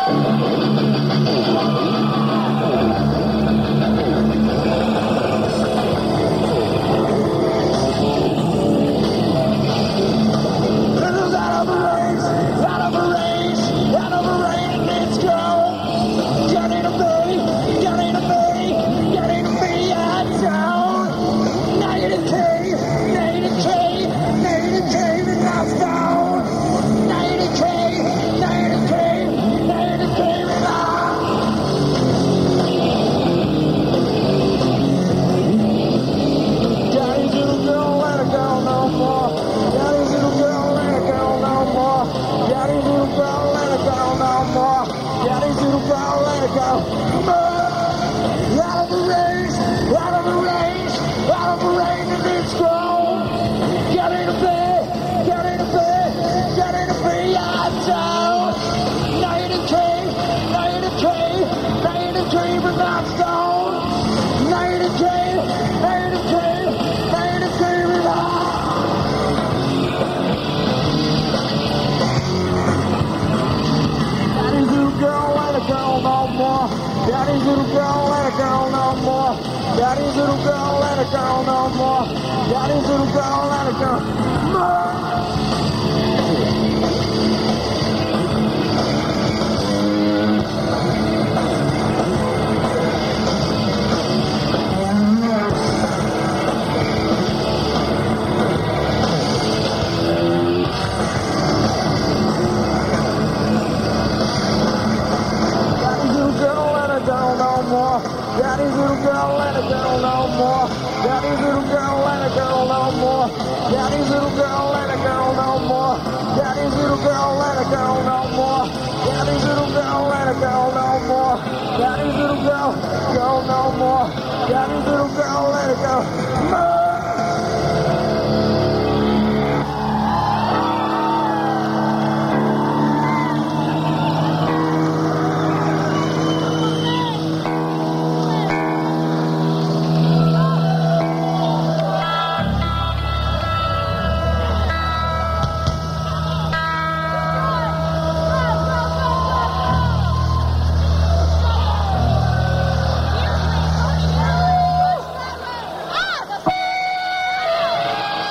Daddy's little girl and a girl no more. Daddy's little girl and a girl no more. Daddy's little girl and a girl more. Daddy's little girl and a girl no more. Daddy's little girl and a girl no more. Daddy's little girl and a girl no more. Daddy's little girl and a girl no more. Daddy's little girl and a girl no more. Daddy's little girl no more. Daddy's little girl and a girl.